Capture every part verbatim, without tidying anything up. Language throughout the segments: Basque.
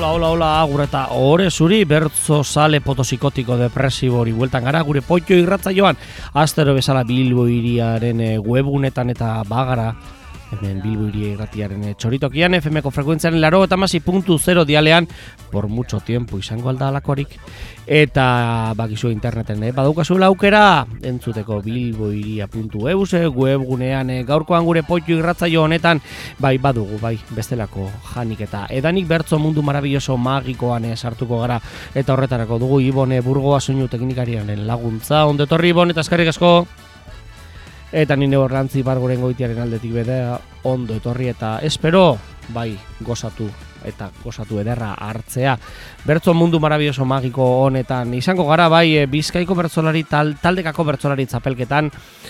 Hola, hola, hola, agur eta ore zuri bertzo sale potosikotiko depresibo hori bueltan gara gure Potxo irratsaioan astero bezala Bilbo hiriaren webunetan eta bagara hemen Bilbo Hiria irratiaren txoritokian F Mko frekuentziaren laurogeita hamasei puntu zero dialean por mucho tiempo izango alda alakorik eta bakizu interneten eh? Badaukazuela aukera entzuteko bilbohiria puntu e u webgunean eh, gaurkoan gure Potxo irratsaio honetan bai badugu bai bestelako janik eta edanik bertzo mundu marabilloso magikoan eh, sartuko gara eta horretarako dugu Ibone Burgoa soinu teknikariaren laguntza. Ondo etorri Ibon eta eskerrik asko. Eta nire horrantzi bargoren goitiaren aldetik bedea ondo etorri eta espero bai gozatu eta gozatu ederra hartzea. Bertzo mundu marabilloso magiko honetan izango gara bai Bizkaiko bertsolari tal, taldekako bertsolari txapelketan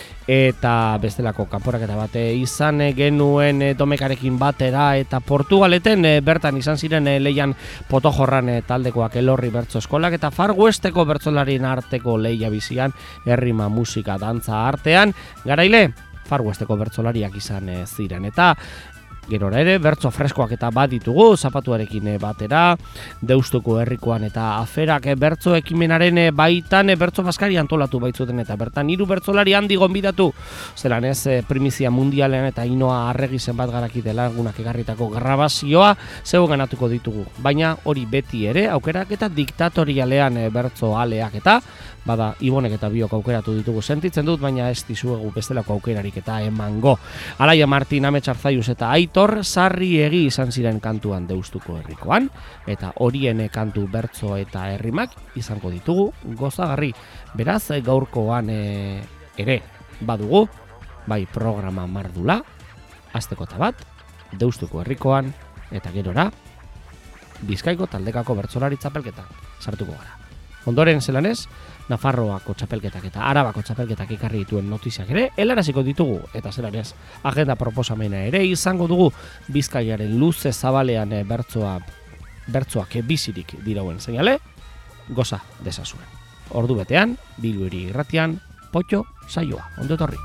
eta bestelako kanporaketa bate izan genuen domekarekin batera eta Portugaleten bertan izan ziren leian Potojorran taldekoak Elorri bertso eskolak eta Far Westeko bertsolarien arteko leia bizian errima musika dantza artean garaile Far Westeko bertsolariak izan ziren eta gerora ere, bertso freskoak eta baditugu, zapatuarekin batera, Deustuko herrikoan eta aferak bertso ekimenaren baitan bertso baskari antolatu baitzuten eta bertan hiru bertsolari handi gonbidatu, zelan ez primizia mundialean eta inoa arregi zenbat garaki delagunak egarritako grabazioa zeu ganatuko ditugu. Baina hori beti ere, aukerak eta diktatorialean bertso aleak eta bada Ibonek eta biok aukeratu ditugu sentitzen dut, baina ez dizuegu bestelako aukerarik eta emango. Alaia Martin, Amets Arzaius eta Aitor Sarriegi izan ziren kantuan Deustuko herrikoan, eta horien kantu bertso eta herrimak izango ditugu gozagarri. Beraz, gaurkoan e, ere badugu, bai programa mardula, asteko eta bat, Deustuko herrikoan, eta gerora, Bizkaiko taldekako bertsolari txapelketan sartuko gara. Ondoren zelanez, Nafarroako txapelketak eta Arabako txapelketak ekarri dituen notiziak ere helaraziko ditugu eta zelanez agenda proposamena ere izango dugu Bizkaiaren luze zabalean bertsoa bertsoak bizirik dirauen seinale goza dezazuen. Ordu betean Bilbo Hiria irratian Potxo saioa. Ondo etorri.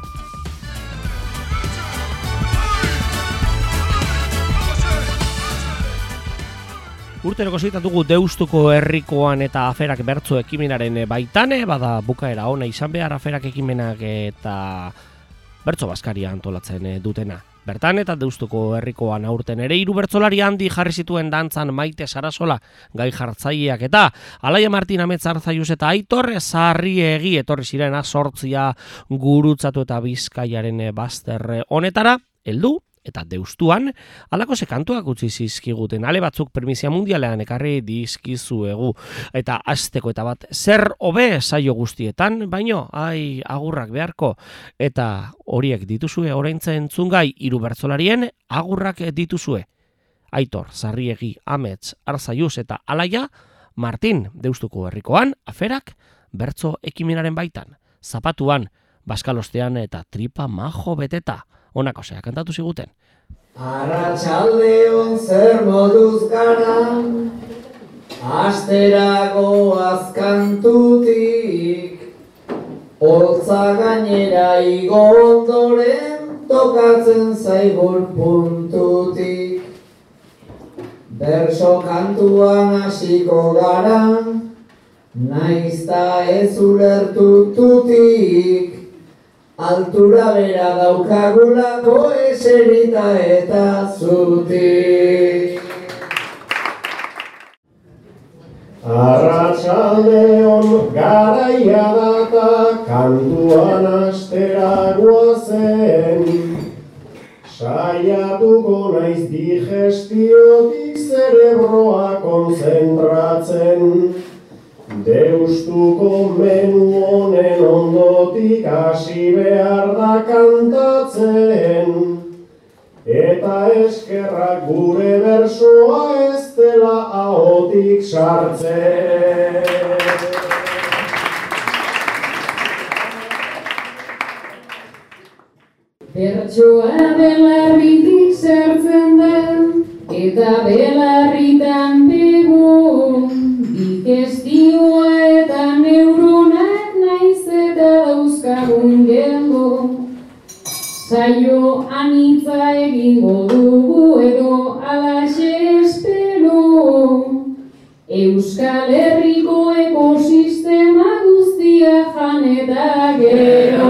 Urteroko zitan dugu Deustuko herrikoan eta aferak bertso ekimenaren baitane, bada bukaera ona izan behar aferak ekimenak eta bertso baskaria antolatzen dutena. Bertan eta Deustuko herrikoan aurten ere hiru bertsolari handi jarri zituen dantzan Maite Sarasola gai jartzaileak eta Alaia Martin, Amets Arzaius eta Aitor Sarriegi etorri ziren sortzia gurutzatu eta Bizkaiaren bazter honetara heldu. Eta Deustuan, alako sekantuak utzi zizkiguten, ale batzuk primizia mundialean ekarri dizkizuegu. Eta asteko eta bat zer hobe saio guztietan, baino, ai, agurrak beharko. Eta horiek dituzue oraintza entzungai hiru bertsolarien agurrak dituzue. Aitor, Sarriegi, Amets, Arzaius eta Alaia, Martin, Deustuko herrikoan, aferak, bertso ekimenaren baitan. Zapatuan, baskalostean eta tripa majo beteta. Honako zea kantatu ziguten. Arratsaldeon zer moduz gara, asterago azkantutik, holtza gainera igo ondoren tokatzen zaigun puntutik. Berso kantuan hasiko gara, naizta ez ulertututik, altura bera daukagulako eserita eta zutik. Arratsaldeon garaia data kantuan astera goazen, saiatuko naiz digestiotik zerebroa konzentratzen. Deustuko menu honen ondotik hasi behar da kantatzen, eta eskerrak gure bersoa ez dela ahotik sartzen. Bertsoa belarritik sartzen da, eta belarritan bego, digestioa eta neuronak naiz eta dauzkagun geldo. Saio anitza egingo dugu edo alaxe espero, Euskal Herriko ekosistema guztia jan eta gero.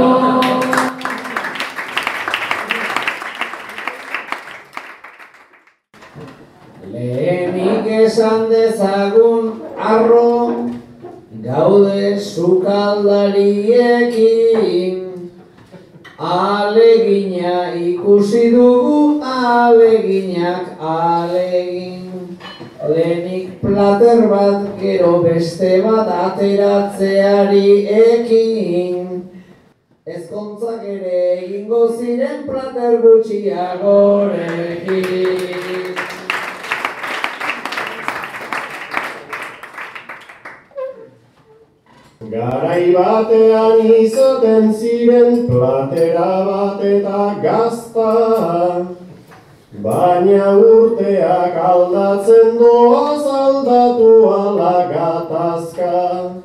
Lehenik esan dezagun arro, gaude sukaldariekin. Alegina ikusi dugu, aleginak alegin. Lehenik plater bat, gero beste bat ateratzeari ekin. Ezkontzak ere egingo ziren plater gutxiagorekin. Garai batean izaten ziren platera bat eta gazta, baina urteak aldatzen doaz aldatu ala gatazka.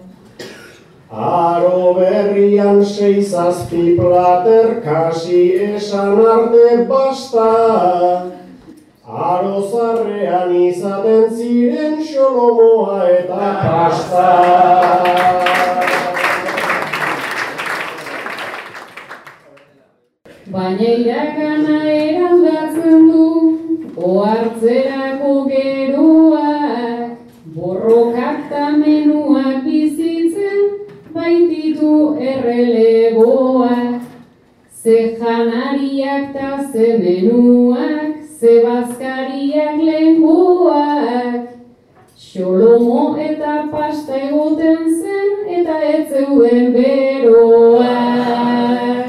Aro berrian sei zazpi plater kasi esan arte basta, aro zarrean izaten ziren xolomoa eta pasta. Baina iragana eraldatzen du, ohartzerako geroak, borrokak ta menuak bizitzen, baititu errelegoak. Ze janariak ta ze menuak, ze bazkariak lehengoak. Xolomo eta pasta egoten zen, eta ez zeuden beroak.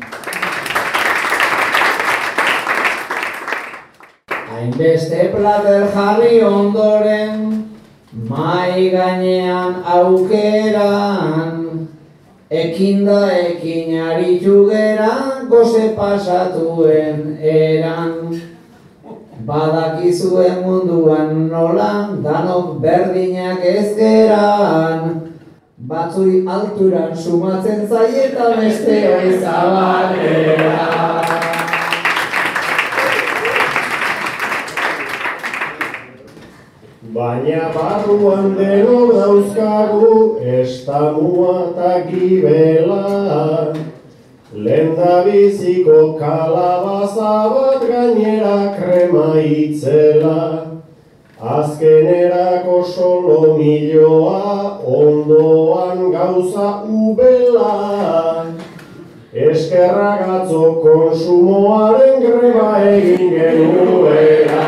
Hainbeste plater jarri ondoren, mai gainean aukeran, ekinda ekin aritu gera, goze pasatuen eran. Badakizuen munduan nola, danok berdinak ez geran. Batzui alturan sumatzen zaie eta beste hori zabalera. Baina barruan denok dauzkagu estamua eta gibela. Lehendabiziko kalabaza bat gainera krema itzela. Azkenerako solomilloa ondoan gauza ubela. Eskerrak atzo konsumoaren greba egin genuela.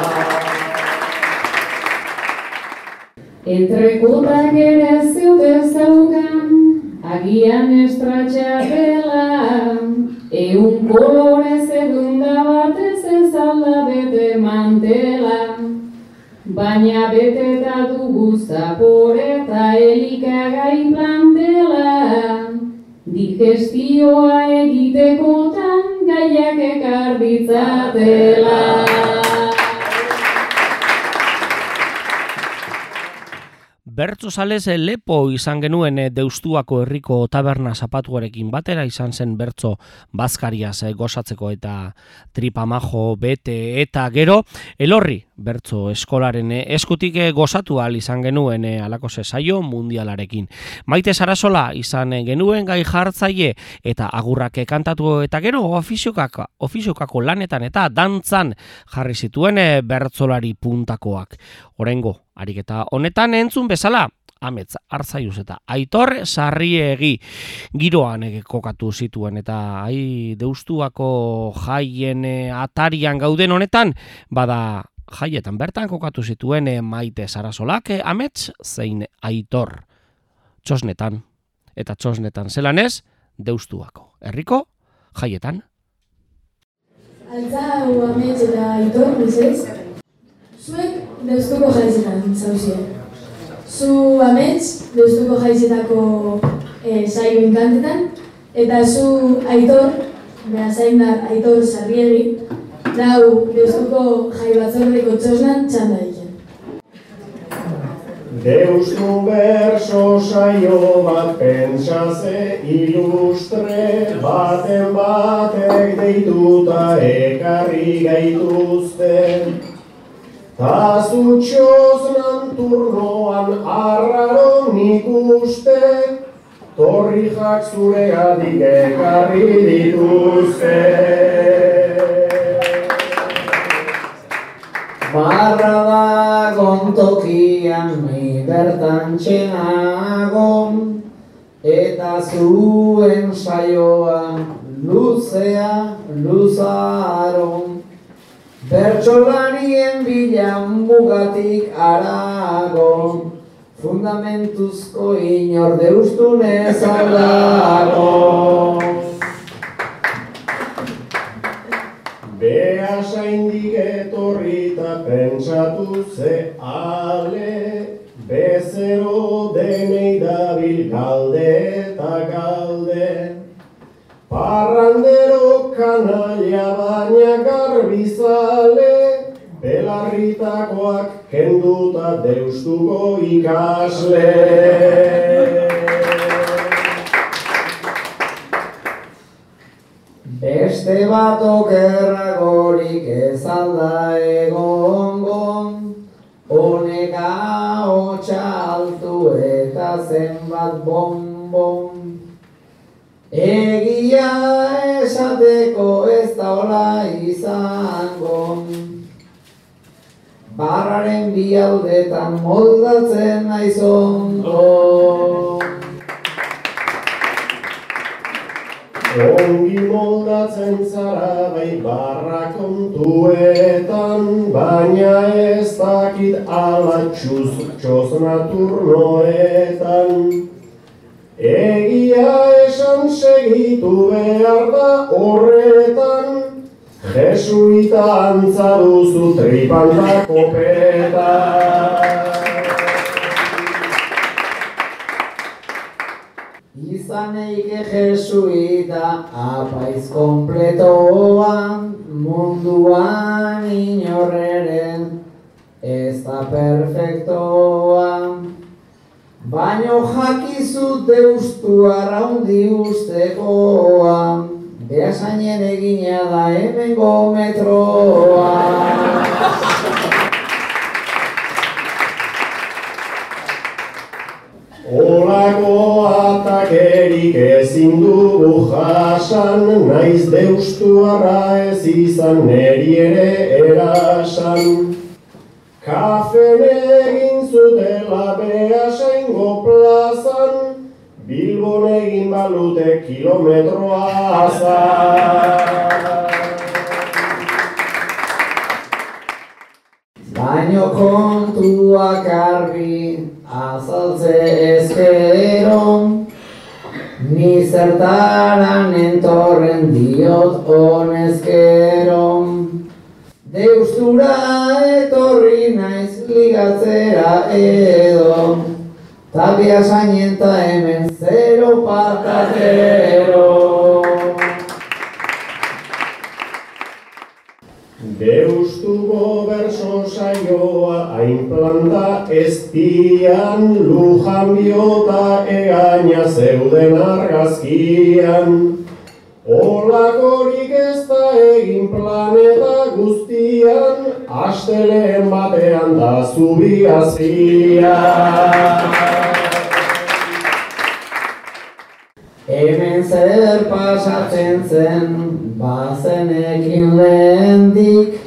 Entrekotak ere zeute zaukan, agian estratxapela, eun kolorez edunda batez ez alda bete mantela. Baina beteta dugu zapore eta elikagai plantela, digestioa egitekotan gaiak ekar ditzatela. Bertzozalez lepo izan genuen Deustuako herriko taberna zapatuarekin batera, izan zen bertzo bazkariaz gozatzeko eta tripamajo, bete eta gero Elorri bertzo eskolaren eskutik gozatu ahal izan genuen halako saio mundialarekin. Maite Sarasola izan genuen gai jartzaile eta agurrak kantatu eta gero ofiziokako, ofiziokako lanetan eta dantzan jarri zituen bertzolari puntakoak. Oraingo ariketa honetan entzun bezala, Amets Arzaiuz eta Aitor Sarriegi giroan kokatu zituen eta ai Deustuako jaien atarian gauden honetan, bada jaietan bertan kokatu zituen Maite Sarasolak, Amets zein Aitor. Txosnetan, eta txosnetan zelanez, Deustuako herriko jaietan. Altza hau Amets eta Aitor, bizez? Zuek Deustuko jaizetan zauzien. Zu Amets, Deustuko jaizetako e, saio inkantetan, eta zu Aitor, behazaindar Aitor Sarriegi, dau Deustuko jai batzordeko txosnan txanda egin. Deustu berso saio bat pentsaze ilustre, baten batek deituta ekarri gaituzten. Ta zutxoznan turnoan arraro nik uste, torrijak zuregatik ekarri dituzte. Barra da gontokian ni bertan txenago, eta zuen saioa luzea luzaro. Bertsolarien bilan mugatik arago, fundamentuzko inor deustunez aldago. Beasaindik etorrita pentsatu ze ale, bezero denei dabil galde eta galde. Parrandero kanalia baina garbizale, belarritakoak kenduta deustuko ikasle. Beste bat okerragorik ez alda egongo, honek ahotsa altu eta zenbat bonbon. Egia esateko ez da hola izango, barraren bi aldetan moldatzen naiz ondo. Ongi moldatzen zara bai barra kontuetan, baina ez dakit ala txosna turnoetan. Egia esan segitu behar da horretan, jesuita antza duzu tripan da kopetan. Izaneike jesuita apaiz kompletoan, munduan inorreren ez da perfektoan. Baino jakizu deustu arraundi ustekoan, behasainen egina da hemengo metroa. Olako atakerik ezin dugu jasan, naiz deustuarra ez izan neri ere erasan. Kafen egin zutela Beasaingo plazan, Bilbon egin balute kilometroa azan. Baino kontuak argi azaltze ezkero, ni zertaran entorren diot honezkero. Deustura etorri naiz ligatzera edo, ta Beasainen ta hemen zero patatero. Deustuko berso saioa hain planta eztian, lujan biota egaina zeuden argazkian. Olakorik ez da egin planeta guztian, asteleen batean da zubi azpian. Hemen zer pasatzen zen, bazenekin lehendik,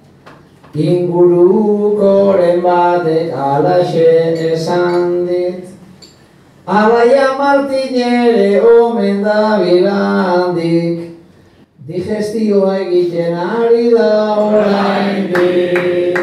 ingurukoren batek alaxe esan dit. Alaia Martin ere omen da bilandik, digestioa egiten ari da oraindik.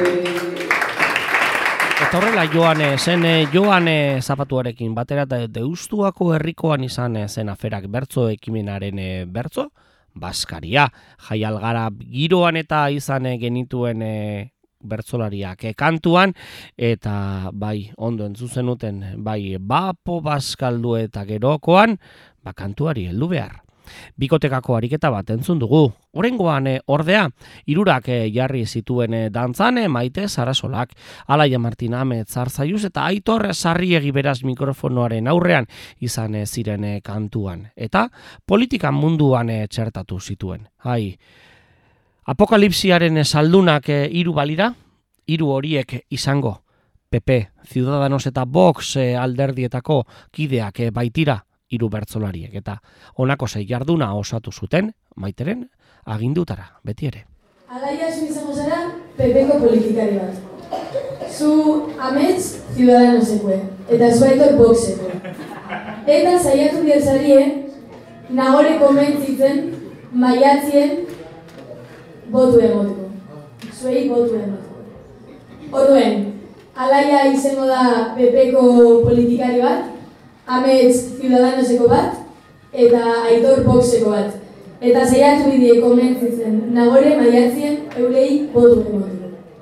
Eta horrela Joane zen, Joane zapatuarekin batera eta Deustuako herrikoan izan zen aferak bertso ekimenaren bertso, Baskaria, jaialgara giroan eta izan genituen bertsolariak kantuan, eta bai, ondo entzuzen uten, bai, bapo baskaldu eta gerokoan, ba, kantuari heldu behar. Bikotekako ariketa bat entzun dugu. Oraingoan ordea, hirurak jarri zituen dantzan Maite Sarasolak, Alaia Martin Ametz Arzaiuz eta Aitor Sarriegi beraz mikrofonoaren aurrean izan ziren kantuan. Eta politikan munduan txertatu zituen. Hai, apokalipsiaren saldunak hiru balira, hiru horiek izango P P, Ciudadanos eta Vox alderdietako kideak baitira hiru bertsolariek, eta honako sei jarduna osatu zuten Maiteren agindutara, beti ere. Alaia, zu izango zara P Pko politikari bat. Zu amets Ciudadanoseko, eta zu Aitor Voxeko. Eta saiatu dierzarie, Nagore konbentzitzen, maiatzien botu emoteko. Zuei botu emoteko. Orduen, Alaia izango da P Pko politikari bat, amets Ciudadanoseko bat, eta Aitor Voxeko bat. Eta saiatu bidie konbentzitzen, Nagore maiatzien eurei botu emoteko.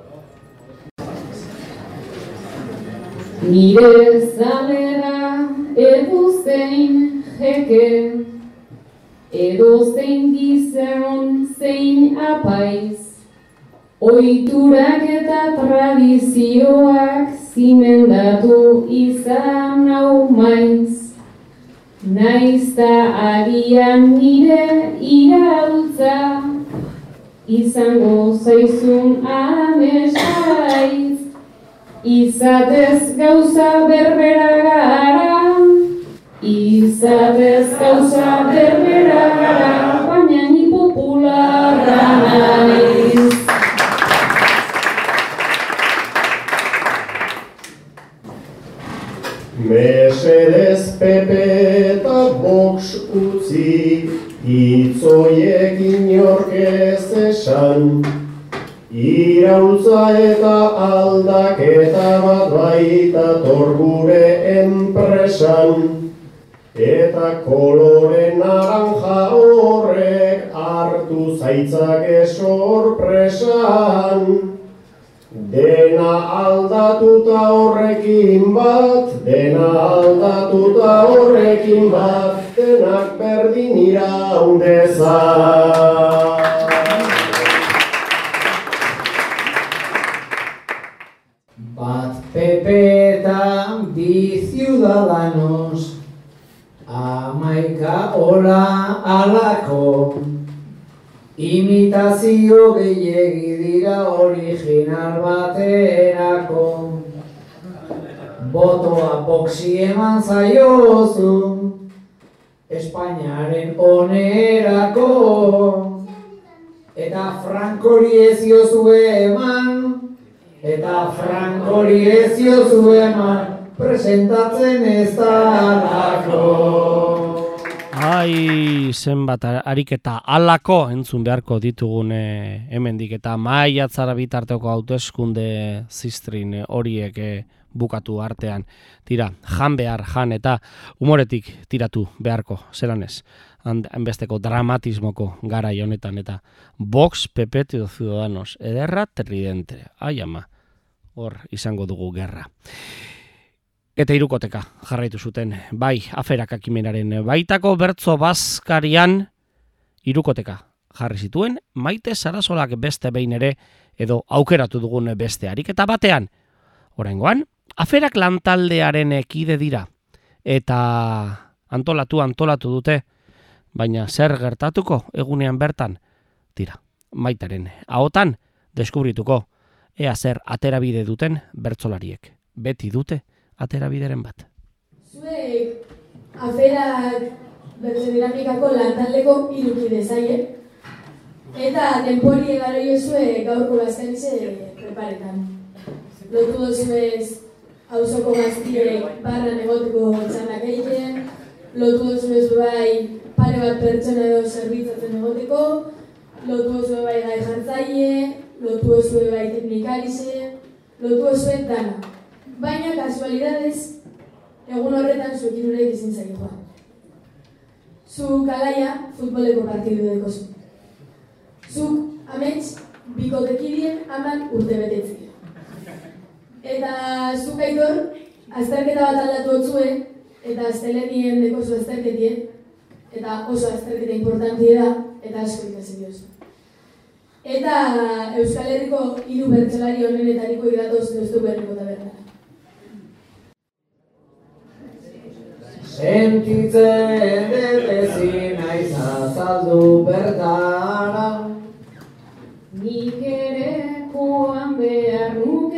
Nire zalera edozein jeke, edozein gizon zein apaiz, ohiturak eta tradizioak zimendatu izan hau maiz. Naizta agian nire iraultza, izango zaizun amesaiz. Izatez gauza berbera gara, izatez gauza berbera gara, baina ni popularra naiz. Mesedez P P eta Vox utzi, itzoiek inork ez esan. Iraultza eta aldaketa bat baita torgure enpresan, eta kolore naranja horrek hartu zaitzake sorpresan. Dena aldatuta horrekin bat, dena aldatuta horrekin bat, denak berdin iraundezan. Bat P P eta bi Ciudadanos, hamaika hola alako, imitazio gehiegi dira original baterako. Botoa Voxi eman zaiozu, Espainiaren onerako, eta Frankori ez diozu eman, eta Frankori ez diozu eman, presentatzen ez dalako. Ai, zenbat ariketa alako entzun beharko ditugun e, hemendik, eta maiatzara bitarteko hauteskunde ziztrin horiek e, bukatu artean. Tira, jan behar, jan eta humoretik tiratu beharko, zelan ez. Hainbesteko dramatismoko garai honetan, eta Vox, P P eta Ciudadanos, ederra tridente, ai ama, hor izango dugu gerra. Eta hirukoteka jarraitu zuten, bai, aferak akimenaren baitako bertso bazkarian hirukoteka jarri zituen, Maite Sarasolak beste behin ere, edo aukeratu dugun beste ariketa batean. Oraingoan, aferak lantaldearen kide dira, eta antolatu antolatu dute, baina zer gertatuko egunean bertan? Tira, Maitaren ahotan deskubrituko, ea zer aterabide duten bertsolariek. Beti dute aterabideren bat. Zuek aferak bertsoderamikako lantaldeko irukide zaie, eta denpori egaroio zuek gaurko bazkarize preparetan. Lotu dozuez auzoko gaztiek barran egoteko txanak egiten, lotu dozuez bai pare bat pertsona edo zerbitzatzen egoteko, lotu dozuez bai gai jartzaile, lotu dozuez bai teknikalize, lotu dozuez dana. Baina, kasualidadez, egun horretan zuek irurek ezin zaio joan. Zu Alaia futboleko partidu dekozu. Zuk amets bikotekidien aman urte betetzea. Eta zuk Aitor, azterketa bat aldatu otzue, eta aztelenien dekozu azterketien, eta oso azterketa importantia da, eta asko ikasi diozu. Eta Euskal Herriko hiru bertsolari honenetariko igatoz duztu berriko taberna. Sentitzen dut ezin naiz azaldu bertara, Nik ere joan behar nu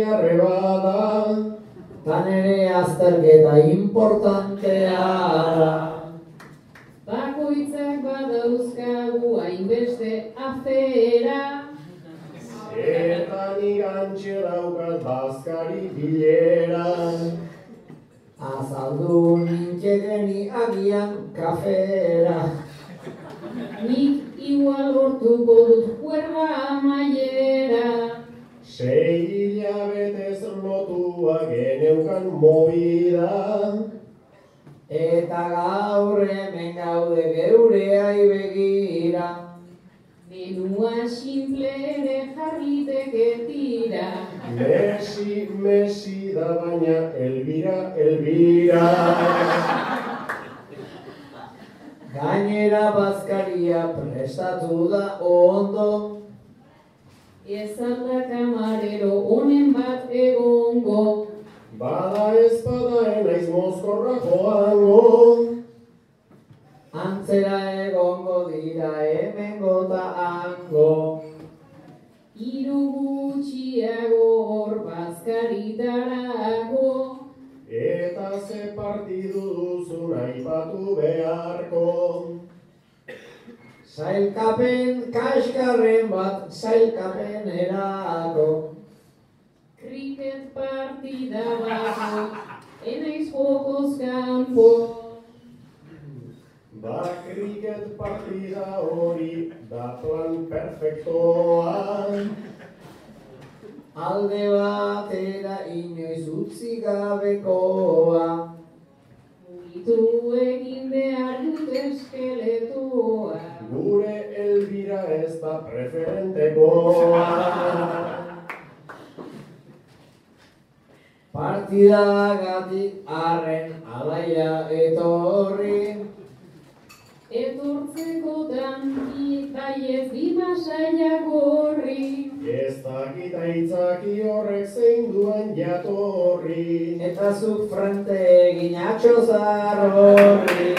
arreba da, tan ere azterketa importantea da. Bakoitzak badauzkagu hainbeste afera, eta nigantxe daukat bazkari bilera. Azaldu nintxekeni agian kafera. nik igual lortuko dut huerga amaiera. Sei hilabetez lotua geneukan movida, Eta gaur hemen gaude geureai begira. Menua simple ere jarriteke tira. Messi, Messi da baina Elvira, Elvira. Gainera bazkaria prestatu da ondo. Ez alda kamarero honen bat egongo. Bada ez bada enaiz mozkorra joango. Antzera egongo dira hemengo ta hango. Hiru gutxiago hor bazkaritarako. Eta ze partidu duzun aipatu beharko. Sailkapen kaskarren bat sailkapenerako. Kriket partida bako, enaiz jokoz kanpo. Ba kriket partida hori da plan perfektoa. Alde batera inoiz utzi gabekoa. Mugitu egin behar dut eskeletoa. Gure Elvira ez da preferentekoa. Partidagatik arren alaia etorri. Etortzekotan baiez bimasaiak horri. Ez dakit aitzaki horrek zein duen jatorri. Eta zuk frente egin atxo zarrorri.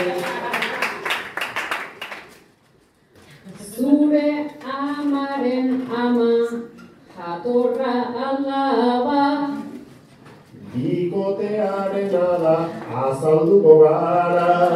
Zure amaren ama, jatorra alaba. Bikotearena da azalduko gara.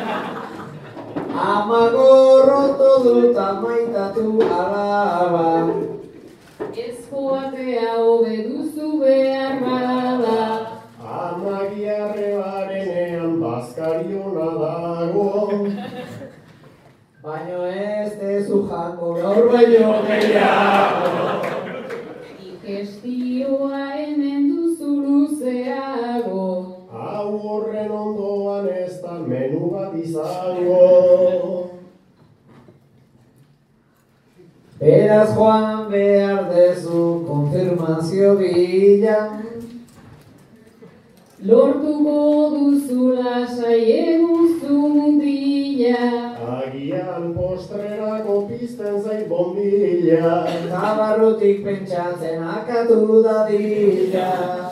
Ama gorroto dut amaitatu alaba. Ez joatea hobe duzu behar bada. Amagi arrebarenean bazkariona dago. Baino ez dezu jango gaur baino gehiago. Digestioa hemen duzu luzeago. Hau horren ondoan ez da menu bat izango. Beraz joan behar dezu konfirmazio bila. Lortuko duzu lasai eguztu mundila. Agian postrerako pizten zait bombilla. Eta barrutik pentsatzen akatu dadila.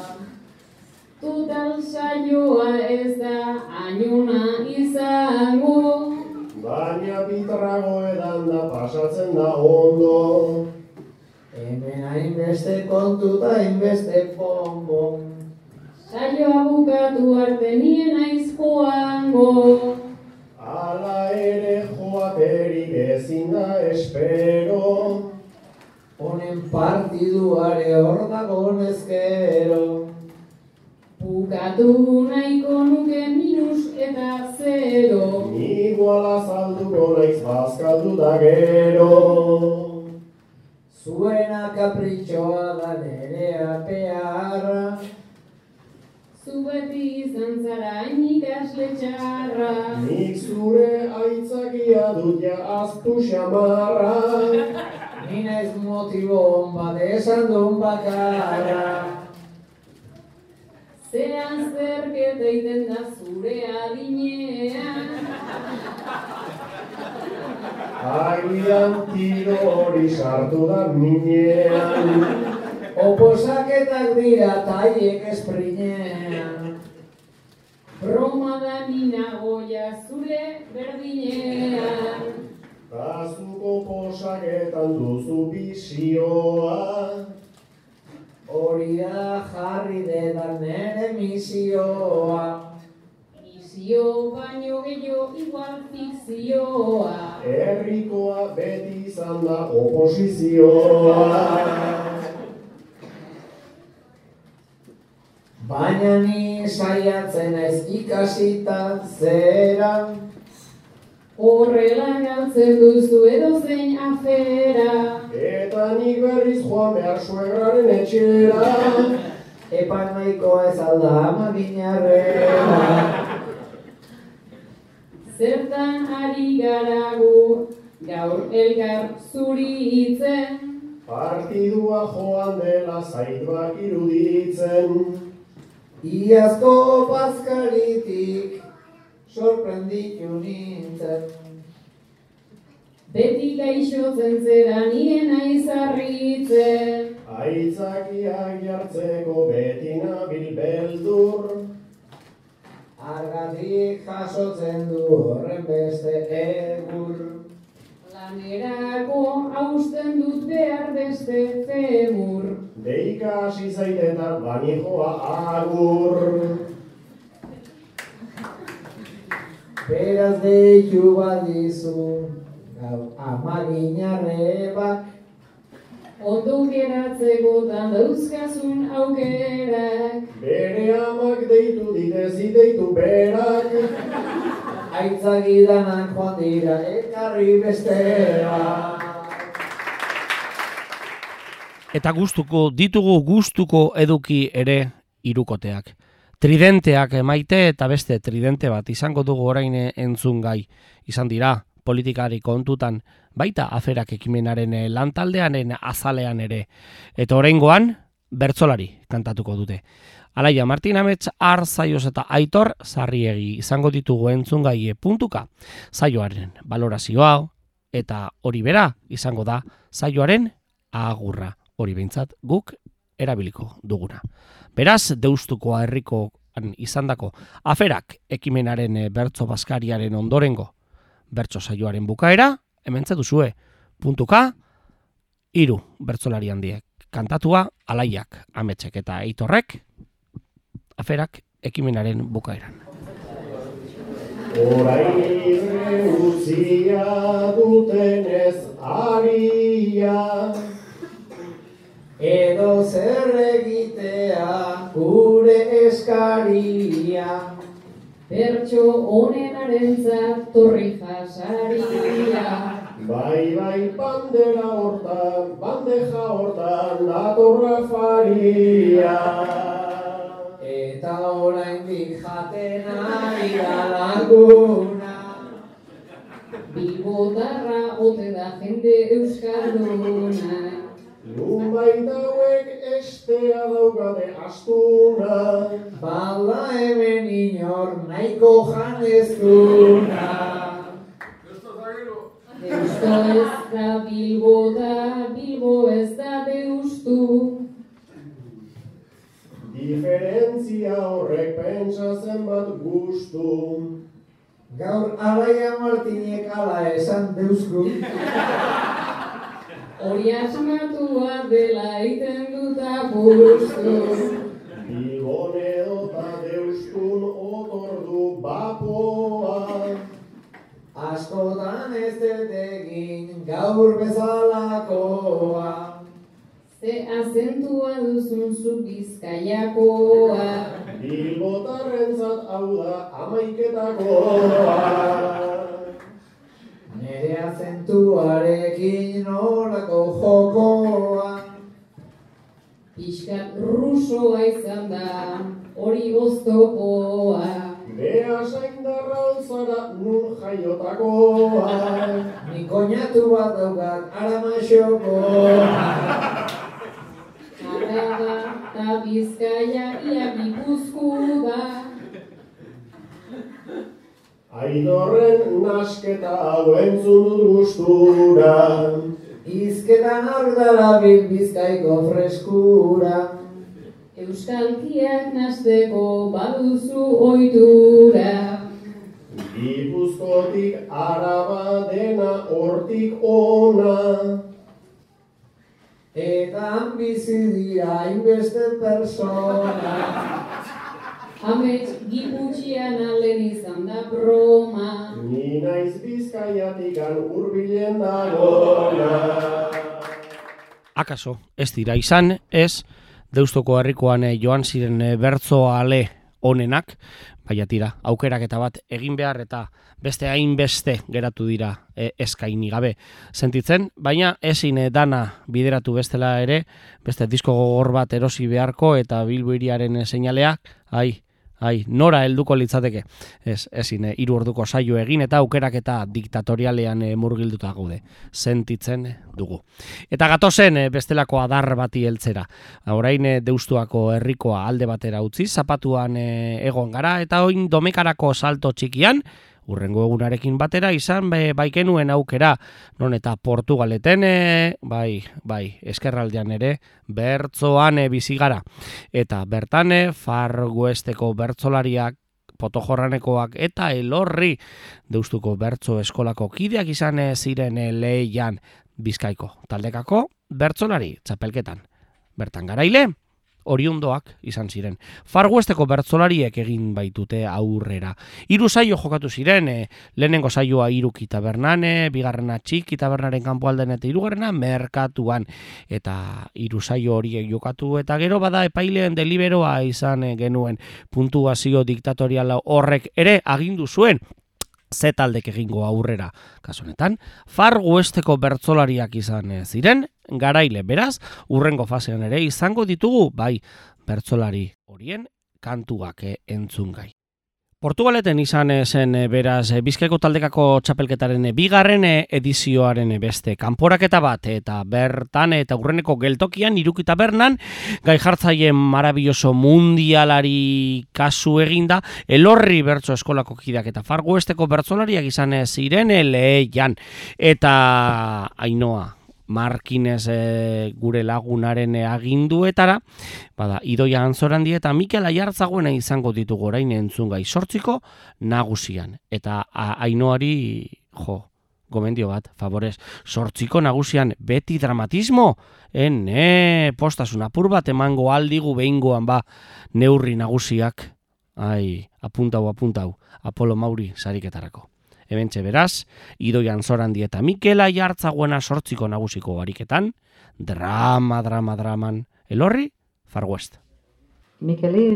Total saioa ez da ainuna izango. Baina bitrago edan da pasatzen da ondo. Hemen hainbeste kontu eta hainbeste bonbon. Saioa bukatu arte nien naiz joango. Hala ere joaterik ezin da espero. Honen partiduare hor dago nezkero. Bukatu nahiko nuke minus eta zero. Iguala salduko naiz bazkaldu da gero. Zuena kapritxoa da nerea pearra. Zu beti izan zara hain ikasle txarra. Nik zure aitzakia dut ja aztu xamarra. Ni naiz motibon bat esan duen bakarra. Zean zerketa iten da zure adinean. Agian tiro hori sartu da minean. Oposaketak dira taiek esprinean. Broma da nina goia zure berdinean. Kazuko posaketan duzu bizioa. Hori da jarri dedan nere misioa. Misio baino gehiago igual fikzioa. Herrikoa beti izan da oposizioa. Baina ni saiatzen naiz ikasita zera. Horrela galtzen duzu edozein afera. Eta nik berriz joan behar suegraren etxera. Epan nahikoa ez alda amaginarrera. Zertan ari gara gu, gaur elkar zuri hitzen. Partidua joan dela zaituak iruditzen. Iazko bazkaritik sorprenditu nintzen. Beti gaixotzen zera niena izarritzen. Aitzakiak jartzeko beti nabil beldur. Argatik jasotzen du horren beste egur. Lanerako hausten dut behar beste femur. Deika hasi zaitetan bani joa agur. Beraz deitu badizu, gau amaginarrebak. Ondo geratzekotan dauzkazun aukerak. Bere amak deitu ditezi deitu berak. Aitzakidanak joan dira ekarri bestera. Eta gustuko ditugu gustuko eduki ere hirukoteak. Tridenteak maite eta beste tridente bat izango dugu orain entzun gai. Izan dira politikari kontutan, baita aferak ekimenaren lantaldearen azalean ere. Eta oraingoan bertsolari kantatuko dute. Alaia Martin Amets, Arzaioz eta Aitor Sarriegi izango ditugu entzungai puntuka. Saioaren balorazioa eta hori bera izango da saioaren agurra. Hori behintzat guk erabiliko duguna. Beraz, Deustuko herrikoan izandako aferak ekimenaren bertso bazkariaren ondorengo bertso saioaren bukaera, hementze duzue, puntuka, hiru bertsolari handiek kantatua, Alaiak, Ametsek eta Aitorrek, aferak ekimenaren bukaeran. Orain utzia dutenez aria, Edo zer egitea gure eskaria. Bertso honenarentzat torri jasaria. bai bai bandera hortan, bandeja hortan datorra faria. Eta oraindik jaten ari da laguna. Bilbotarra ote da jende euskalduna. Nunbait hauek estea daukate astuna. Bala hemen inor nahiko janezkuna. Deusto ez da Bilbo da, Bilbo ez da Deustu. Diferentzia horrek pentsa zenbat gustu. Gaur Alaia Martinek ala esan deusku. Hori asmatua dela egiten dut apustu. Bilbon edota deustun otordu bapoa. Askotan ez dut egin gaur bezalakoa. Ze azentua duzun zu Bizkaiakoa. Bilbotarrentzat hau da amaiketakoa. Nere azentuarekin olako jokoa. Pixkat rusoa izan da, hori oztopoa. Bea saindarra alzara nun jaiotakoa. Ni koñatu bat daukat Aramaxokoa. Araba eta Bizkaia ia Gipuzkoa da. Aitorren nasketa hau entzun dut gustura. Izketan hor darabil Bizkaiko freskura. Euskalkiak nasteko baduzu ohitura. Gipuzkotik Araba dena hortik ona. Eta bizi dira hainbeste persona. Amets Giputxian alen izan da broma. Ni naiz Bizkaiatikan hurbilen dagona. Akaso, ez dira izan, ez Deustoko herrikoan eh, joan ziren eh, bertso ale onenak, baina tira, aukeraketa bat egin behar eta beste hainbeste geratu dira eh, eskaini gabe sentitzen, baina ezin eh, dana bideratu bestela ere, beste disko gogor bat erosi beharko eta Bilbo hiriaren eh, seinaleak, ai, ai, nora helduko litzateke. Ez, ezin, eh, hiru orduko saio egin eta aukeraketa diktatorialean eh, murgilduta gaude. Sentitzen eh, dugu. Eta gatozen eh, bestelako adar bati heltzera. Orain eh, Deustuako herrikoa alde batera utzi, zapatuan eh, egon gara eta oin Domekarako salto txikian, urrengo egunarekin batera izan be, baikenuen aukera, non eta Portugaleten, e, bai, bai, eskerraldean ere, bertzoan e, bizi gara. Eta bertan, e, Far Westeko bertzolariak, Potojorranekoak eta Elorri Deustuko bertzo eskolako kideak izan e, ziren e, Lehian Bizkaiko taldekako bertzolari txapelketan. Bertan garaile, oriundoak izan ziren. Far Westeko bertzolariek egin baitute aurrera. Hiru saio jokatu ziren, e, lehenengo saioa Iruki tabernan, e, bigarrena Txiki tabernaren kanpoaldean eta hirugarrena Merkatuan. Eta hiru saio horiek jokatu eta gero bada epaileen deliberoa izan e, genuen puntuazio diktatoriala horrek ere agindu zuen ze taldek egingo aurrera. Kasu honetan, Far Westeko bertzolariak izan e, ziren, garaile beraz, urrengo fasean ere izango ditugu, bai, bertzolari horien kantuak e, entzungai. Portugaleten izan zen beraz Bizkaiko taldekako txapelketaren bigarren edizioaren beste kanporaketa bat eta bertan eta urreneko geltokian Iruki tabernan gai jartzaile marabilloso mundialari kasu eginda Elorri bertso eskolako kideak eta Far Westeko bertsolariak izan ziren Lehian eta Ainoa Markinez e, gure lagunaren e, aginduetara, bada, Idoia Antzorandi eta Mikel Aiartzagoena izango ditugu orain entzungai sortziko nagusian. Eta a, Ainoari, jo, gomendio bat, favorez, sortziko nagusian beti dramatismo, ene, postasun apur bat emango aldigu behingoan ba, neurri nagusiak, ai, apuntau, apuntau, Apolo Mauri sariketarako. Hementxe beraz, Idoia Antzorandi eta Mikel Aiartzagoena sortziko nagusiko ariketan, drama, drama, draman, Elorri, Far West. Mikeli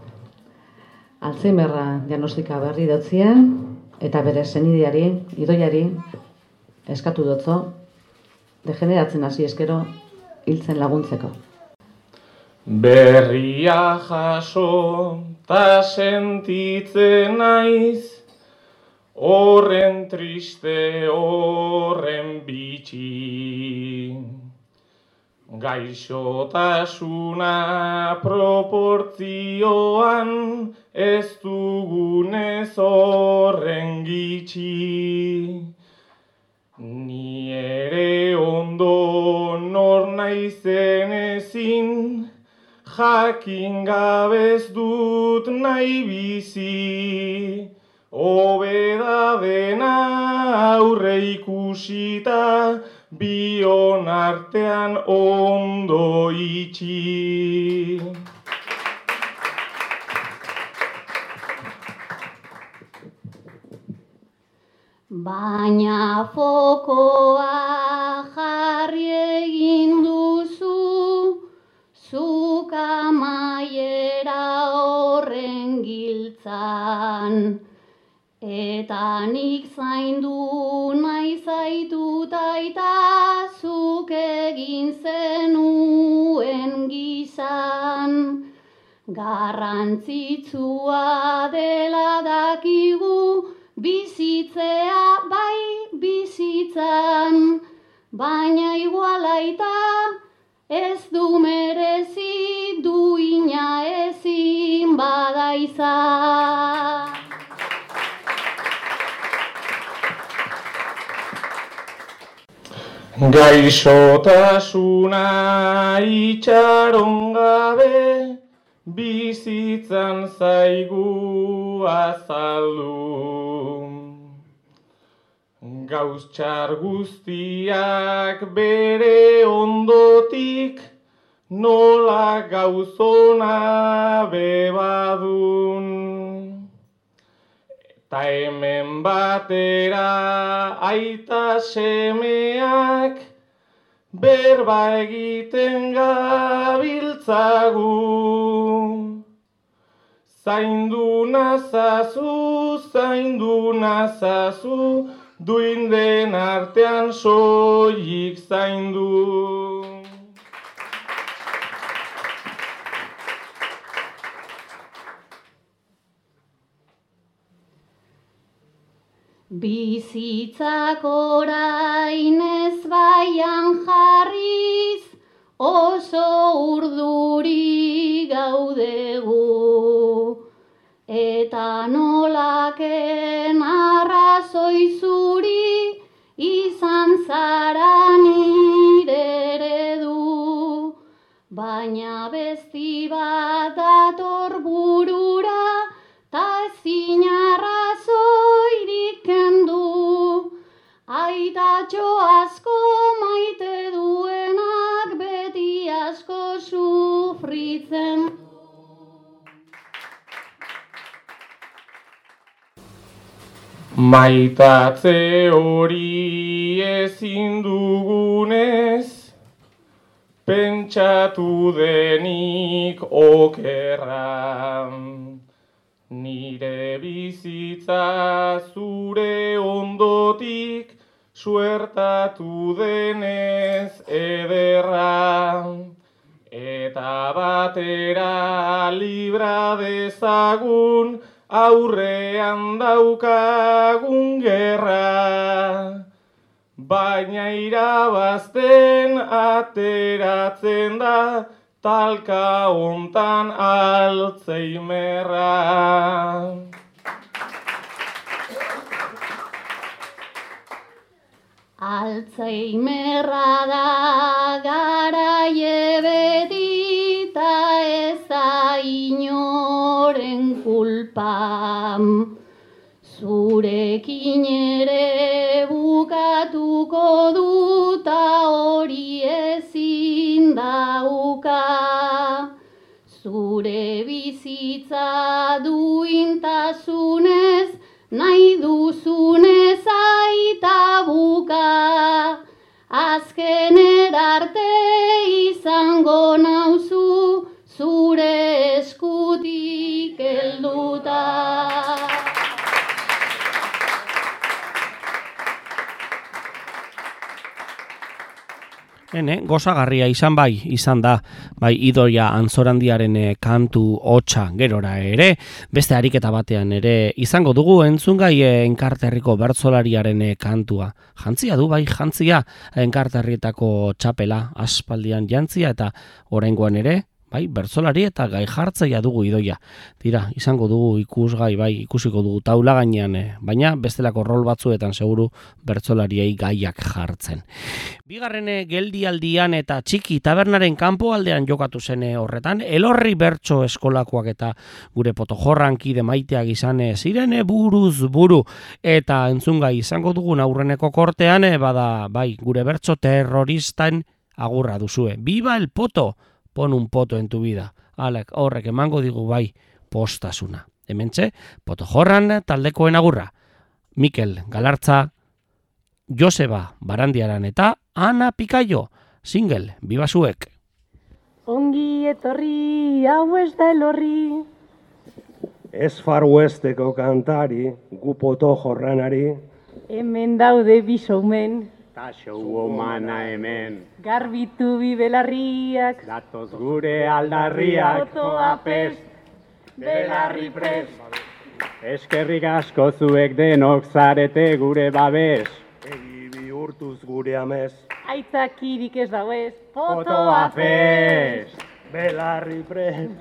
Alzheimerra diagnostika berri dotzia eta bere senideari, Idoiari, eskatu dotzo, degeneratzen hasi eskero hiltzen laguntzeko. Berria jaso ta sentitzen naiz, horren triste, horren bitxi. Gaixotasuna proportzioan ez dugunez horren gitxi. Ni ere ondo nor naizen ezin, jakin gabez dut nahi bizi. Hobeda dena aurre ikusita, bion artean ondo itxi. Baina fokoa jarri egin duzu, zuk amaiera horren giltzan. Eta nik zaindu nahi zaituta eta zuk egin zenuen gizan. Garrantzitsua dela dakigu bizitzea bai bizitzan, baina igualaita ez du merezi duina ezin bada izan. Gaixotasuna itxaron gabe, bizitzan zaigu azaldu. gauz txar guztiak bere ondotik, nola gauzona bebadun. Ta hemen batera aita semeak, berba egiten gabiltzagu. Zaindu nazazu, zaindu nazazu, duinden artean soilik zaindu. Bizitzak orain ezbaian jarriz, oso urduri gaudegu. Eta nolaken arrazoi zuri, izan zara nire eredu. Baina besti bat dator burura, ta ezin arrazoirik kendu. Aitatxo asko maite duenak beti asko sufritzen. Maitatze hori ezin dugunez, pentsatu denik okerra. Nire bizitza zure ondotik, suertatu denez ederra. Eta batera libra dezagun, aurrean daukagun gerra. Baina irabazten ateratzen da, talka hontan Alzheimerra. Alzheimerra da garaie beti ta ez da inoren kulpa. Zurekin ere bukatuko duta hori ezin dauka. Zure bizitza duintasunez, nahi duzunez aita buka. Azken erarte izango nauzu, zure eskutik helduta. Hene, gozagarria izan bai, izan da, bai Idoia Antzorandiaren e, kantu hotsa gerora ere, beste ariketa batean ere izango dugu entzungai e, Enkarterriko bertsolariaren e, kantua. Jantzia du bai, jantzia Enkarterrietako txapela aspaldian jantzia eta oraingoan ere, bai, bertsolari eta gai jartzaia dugu Idoia. Tira, izango dugu ikusgai, bai, ikusiko dugu taula gainean, e, baina bestelako rol batzuetan seguru bertsolariei gaiak jartzen. Bigarren geldialdian eta txiki tabernaren kanpoaldean jokatu zen horretan, Elorri bertso eskolakoak eta gure potojorran kide maiteak izan ziren buruz buru eta entzungai izango dugun aurreneko kortean, bada bai gure bertso terroristan agurra duzue. Viva el poto! Pon un poto en tu vida. Alek, horrek emango digu bai postasuna. Hementxe, potojorran taldekoen agurra. Mikel Galartza, Joseba Barandiaran eta Ana Pikaio, single, biba zuek. Ongi etorri, hau ez da Elorri. Ez Far Westeko kantari, gu potojorranari. Hemen daude bisoumen. Ta showmana hemen. Garbitu bi belarriak. Datoz gure aldarriak. Potoa pest, belarri prest. Eskerrik asko zuek denok zarete gure babes. Egi bihurtuz gure amez. Aitzakirik ez dauez. Potoa pest. Belarri prest.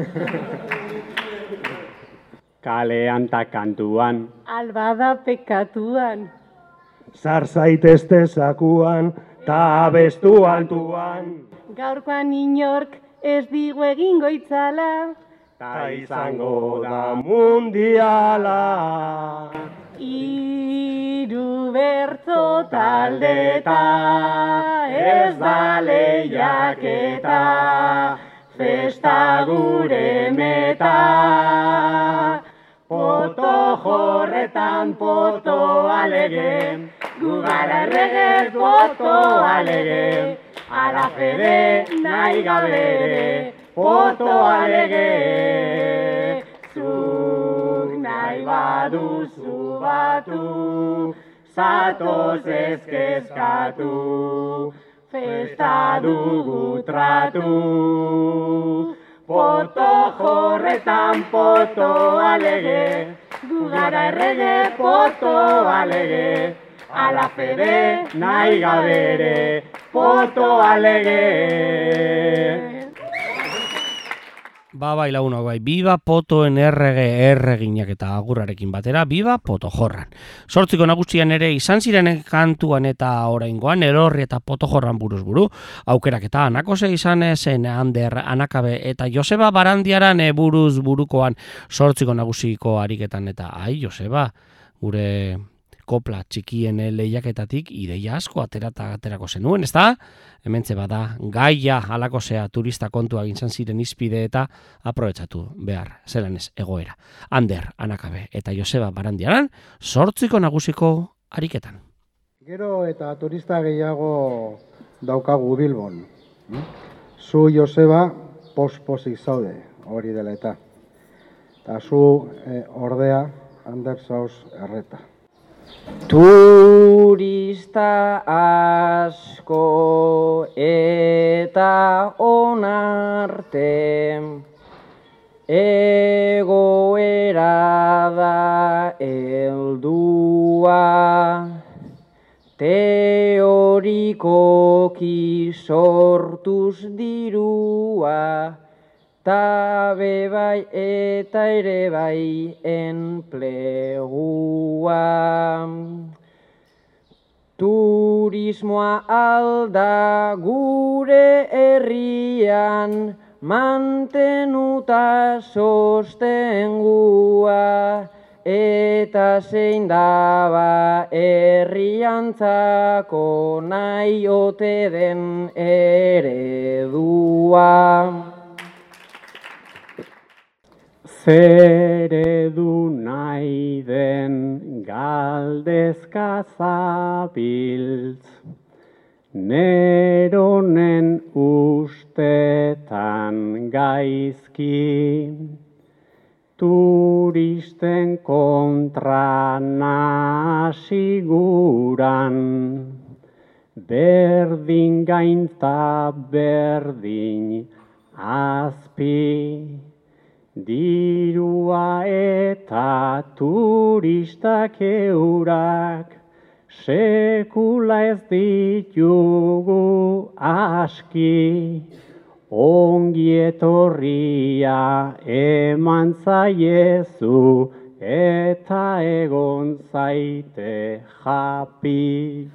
Kalean ta kantuan. Albada pekatuan. Zar zaitezte zakuan, ta abestu altuan. Gaurkoan inork ez digu egingo itzala. Ta izango da mundiala. Iru bertzo taldeta, ez da lehiaketa, festa gure meta. Poto jorretan poto alege, gu gara errege poto alege, ala fede nahi gabere, poto alege. Zuk nahi baduzu batu, zatoz ezkezkatu, festa dugu tratu. Poto jorretan poto alege, gu gara errege poto alege, ala fede nahi gabere, poto alege. Ba, bai, lagunok, bai, biba potoen errege erreginak eta agurrarekin batera, biba poto jorran. Sortziko nagusian ere izan ziren kantuan eta oraingoan erorri eta poto jorran buruz buru, aukerak eta anakose izan zen Ander, Anakabe eta Joseba Barandiaran buruz burukoan sortziko nagusiko ariketan eta, ai, Joseba, gure kopla txikien lehiaketatik ideia asko aterata aterako zenuen, ezta? Hementze bada, gaia alakosea turista kontua gintzan ziren izpide eta aprobetsatu behar, zelan ez egoera. Ander, Anakabe eta Joseba Barandiaran sortziko nagusiko ariketan. Gero eta turista gehiago daukagu Bilbon. Zu, Joseba, pos-posik zaude, hori dela eta. Eta zu, eh, ordea, Ander zauz erreta. Turista asko eta onarte, egoera da heldua, teorikoki sortuz dirua, ta bebai eta ere bai enplegua. Turismoa alda gure herrian mantenuta sostengua, eta zein daba herriantzako nahi ote den eredua. Zeredu nahi den galdezka zabiltz, neronen ustetan gaizki, turisten kontra nasiguran, berdin gainta berdin azpi. Dirua eta turistak eurak, sekula ez ditugu aski, ongi etorria eman zaiezu eta egon zaite japi.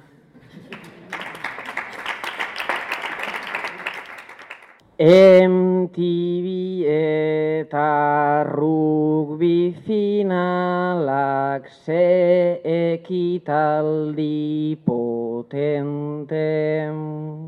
M T V eta rugby finalak ze ekitaldi potente,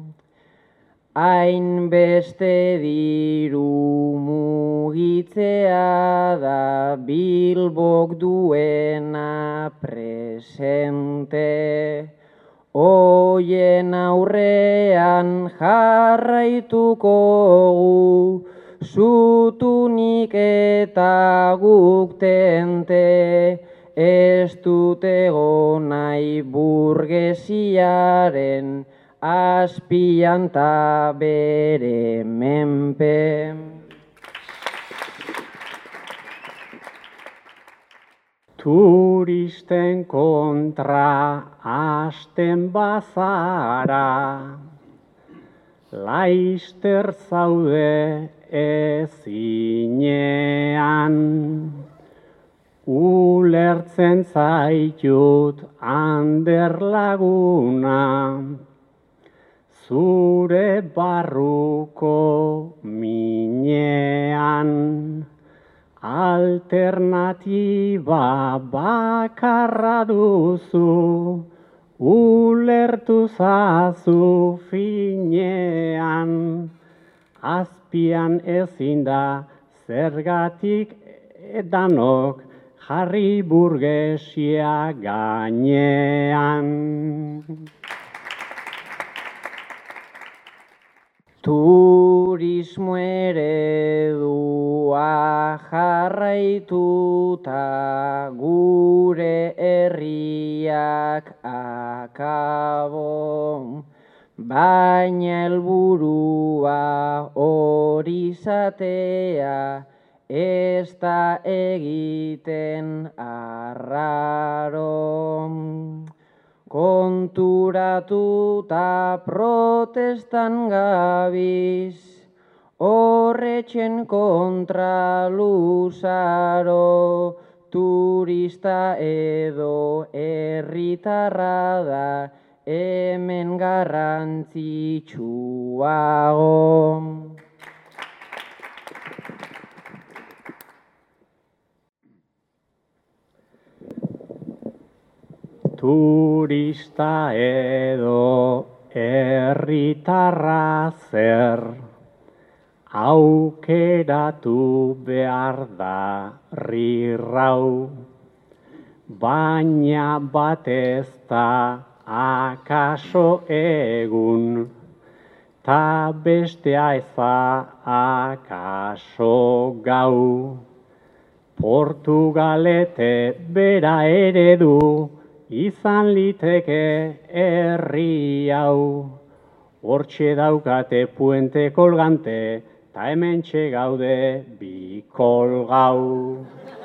hainbeste diru mugitzea da Bilbok duena presente. Oien aurrean jarraituko gu, zutunik eta guk tente, ez dutego nahi burgesiaren azpian ta bere menpe. Turisten kontra hasten bazara, laister zaude ezinean, ulertzen zaitut Ander laguna, zure barruko minean. alternatiba bakarra duzu, ulertu zazu finean, azpian ezin da zergatik edanok jarri burgesia gainean. Turismo eredua jarraituta gure herriak akabo, baina helburua hori izatea ez da egiten arraro. Konturatuta protestan gabiz, horretxen kontra luzaro, turista edo herritarra da hemen garrantzitsuago. Turista edo herritarra zer, aukeratu behar da rirrau, baina batez da akaso egun, ta bestea eza akaso gau. Portugalete bera eredu, izan liteke herri hau, hortxe daukate puente kolgante, ta hementxe gaude bi kolgau.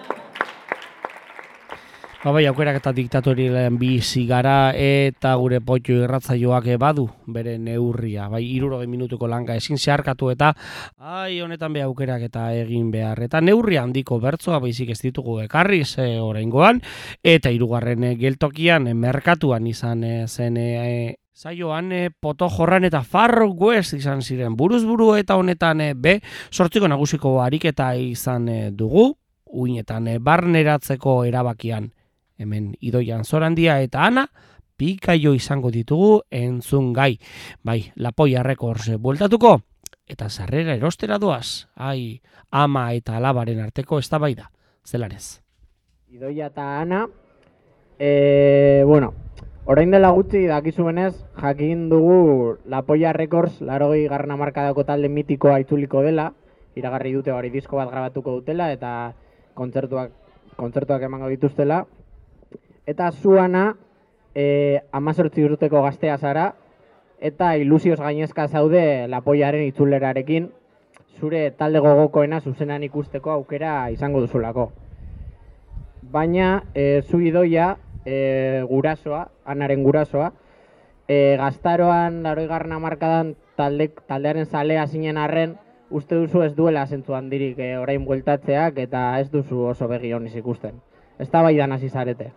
Ba, bai, aukerak eta diktatorialen bizi gara eta gure potxo irratzaioak badu bere neurria. Bai, hirurogei minutuko langa ezin zeharkatu eta ai, honetan be aukerak eta egin behar. Eta neurria handiko bertsoa baizik ez ditugu ekarriz e, oraingoan eta hirugarren geltokian e, merkatuan izan e, zen e, saioan e, Poto Jorran eta Far West izan ziren buruz-buru eta honetan e, be sortziko nagusiko ariketa izan e, dugu, uinetan e, barneratzeko erabakian. Hemen Idoian Zorandia eta Ana pikaio izango ditugu entzun gai. Bai, Lapoia Records bueltatuko eta sarrera erostera doaz. Ai, ama eta alabaren arteko eztabaida. Zelanez. Idoia eta Ana, e, bueno, orain dela gutxi dakizuenez, jakin dugu Lapoia Records laurogei garren hamarkadako talde mitikoa itzuliko dela, iragarri dute hori disko bat grabatuko dutela eta kontzertuak kontzertuak emango dituztela. Eta zuana, e, amazortzi urteko gaztea zara, eta ilusioz gainezka zaude Lapoiaren itzulerarekin, zure talde gogokoena zuzenan ikusteko aukera izango duzulako. Baina, e, zu Idoia, e, gurasoa, Anaren gurasoa, e, gaztaroan, laurogeigarren hamarkadan talde, taldearen zalea zinen arren, uste duzu ez duela zentzu handirik e, orain bueltatzeak eta ez duzu oso begi honiz ikusten. Ez da bai hasi zarete.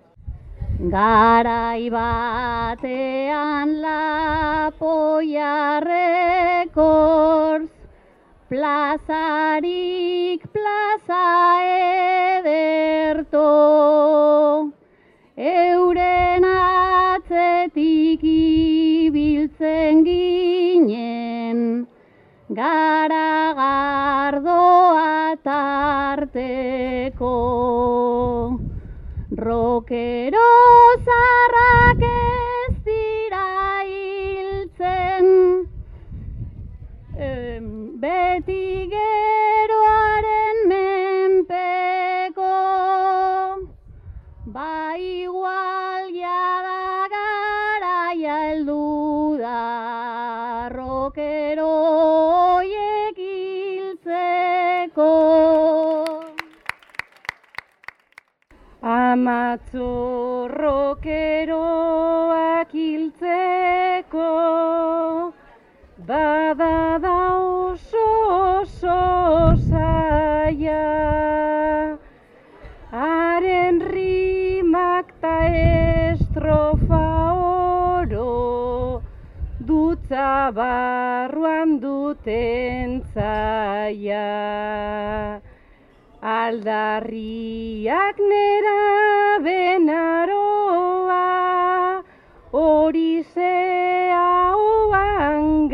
Garai batean Lapoia Records, plazarik plaza ederto, euren atzetik ibiltzen ginen, garagardoa tarteko. Rokero zarrak ez dira hiltzen, beti geroaren menpeko, ba igual jada garaia heldu da, rokero horiek hiltzeko. Amatzo rokeroak hiltzeko, bada da oso oso zaila. Haren rimak ta estrofa oro, dutza barruan duten zaila. aldarriak nera benaroa, hori zea oan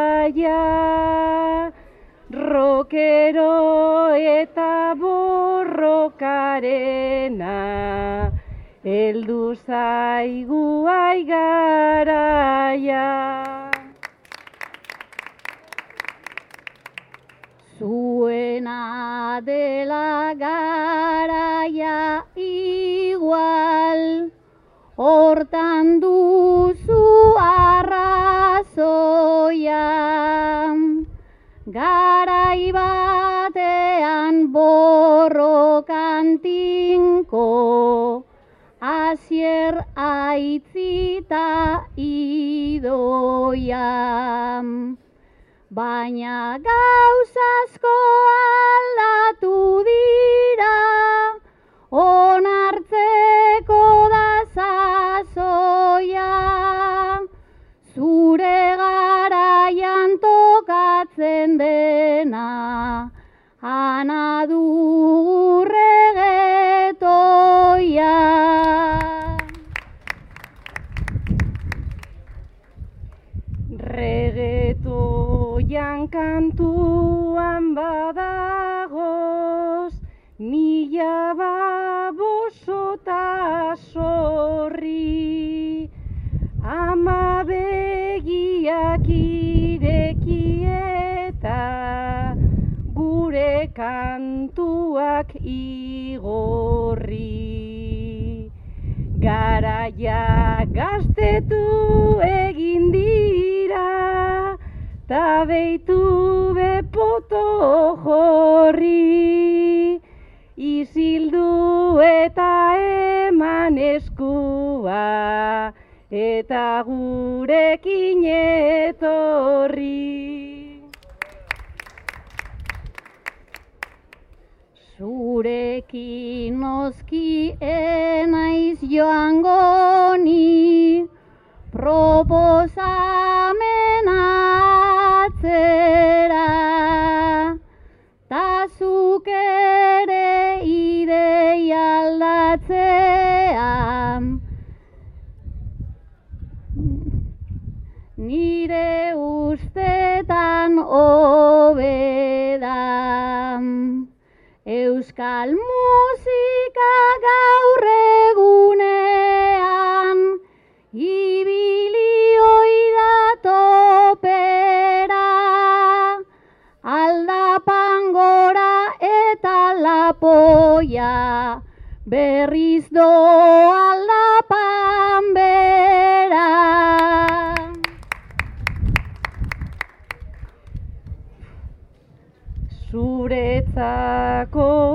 gaia, rokero eta borrokarena, heldu zaigu aigaraia. Zuena dela garaia igual, hortan duzu arrazoia. Garai batean borrokan tinko, Asier aitzita idoia. Baina gauzazko aldatu dira, onartzeko da zazoia. Zure garaian tokatzen dena, ana dugu regetoia. Regetoian kantuan badagoz, mila babosota sorri, ama begiak ireki eta gure kantuak igorri. Garaia gaztetu egin dira, ta beitu bepoto jorri, izildu eta eman eskua, eta gurekin etorri. Zurekin noski enaiz joango ni, proposamen atzera, ta zuk ere idei aldatzea, nire ustetan hobeda. Euskal musika gaur egunean, ibili oida topera, aldapan gora eta lapoia, berriz do aldapan bera. Zuretzako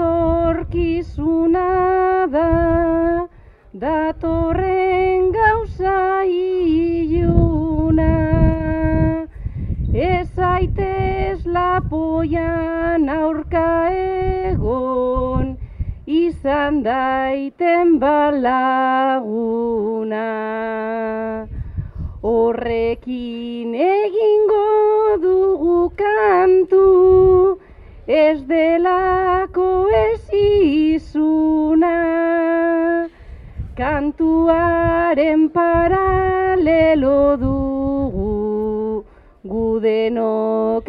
etorkizuna da, datorren gauza iluna. Ez zaitez lapoian aurka egon, izan daiten balaguna. Horrekin egingo dugu kantu, ez delako ez izuna. Kantuaren paralelo dugu, gudenok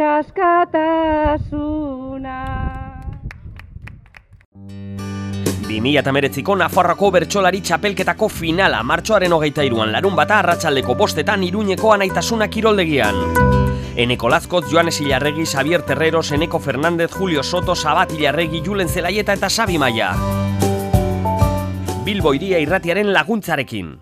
askatasuna. bi mila hemeretziko Nafarroako bertsolari txapelketako finala martxoaren hogeita hiruan larun bata arratsaldeko bostetan Iruñeko Anaitasuna kiroldegian. Eneko Lazkoz, Joanes Ilarregi, Xavier Terreros, Eneko Fernández, Julio Soto, Sabat Ilarregi, Julen Zelaieta eta Xabi Maia. Bilbo Hiria Irratiaren laguntzarekin.